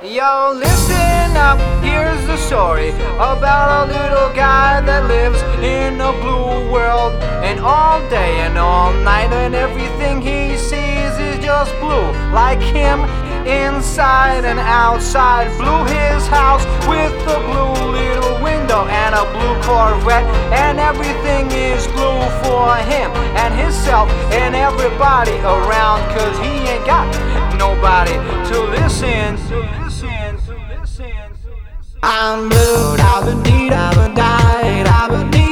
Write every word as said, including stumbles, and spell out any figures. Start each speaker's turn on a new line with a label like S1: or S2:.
S1: Yo, listen up, here's the story about a little guy that lives in a blue world. And all day and all night and everything he sees is just blue. Like him, inside and outside. Blue his house with a blue little window and a blue Corvette. And everything is blue for him and himself and everybody around. Cause he ain't got nobody to listen, to listen, to listen, to listen. I'm blue, I've been deed, I've been died, I've been deed.